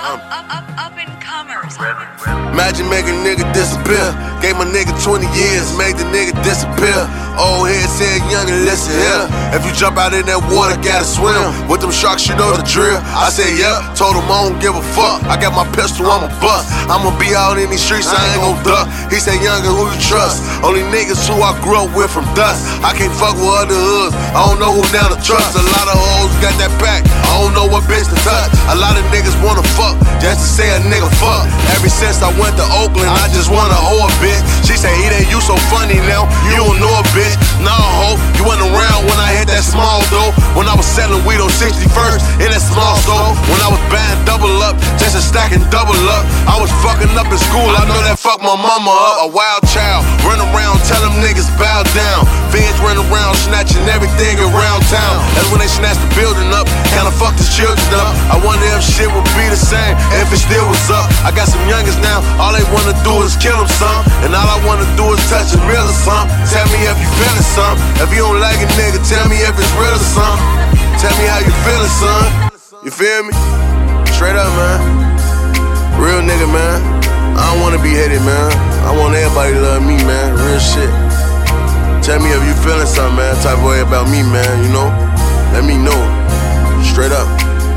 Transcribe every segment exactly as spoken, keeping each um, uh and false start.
Up, up, up, up and comers. Imagine making a nigga disappear. Gave my nigga twenty years, made the nigga disappear. Old head said, young and listen here. If you jump out in that water, gotta swim. With them sharks, you know the drill. I said, yep, told him I don't give a fuck. I got my pistol, I'm a bust. I'ma be out in these streets, I ain't gon' duck. He said, younger, who you trust? Only niggas who I grew up with from dust. I can't fuck with other hoods, I don't know who down to trust. A lot of hoes got that back, I don't know what bitch to touch. A lot of niggas wanna fuck, just to say a nigga fuck. Ever since I went to Oakland, I just wanna hoe a bitch. She said, he ain't you so funny now, you don't know a bitch. Nah, ho, you wasn't around when I hit that small though. When I was selling weed on sixty-first in that small store. When I was buying double up, just a stack and double up. I was fucking up in school, I know that fucked my mama up. A wild child, run around, tell them niggas bow down. Feds run around, snatching everything around town. That's when they snatched the building up, kinda fucked the children up. I wonder if shit would be the same if it still was up. I got some youngers now, all they wanna do is kill them some. And all I wanna do is touch a meal or something. Tell me if you feeling something. If you don't like a nigga, tell me if it's real or something. Tell me how you feeling, son. You feel me? Straight up, man. Real nigga, man. I don't wanna be hated, man. I want everybody to love me, man. Real shit. Tell me if you feeling something, man. Type of way about me, man, you know? Let me know. Straight up.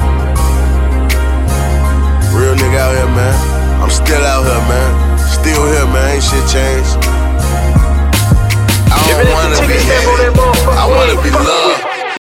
Real nigga out here, man. I'm still out here, man. Still here, man. Ain't shit changed. I don't wanna be hated.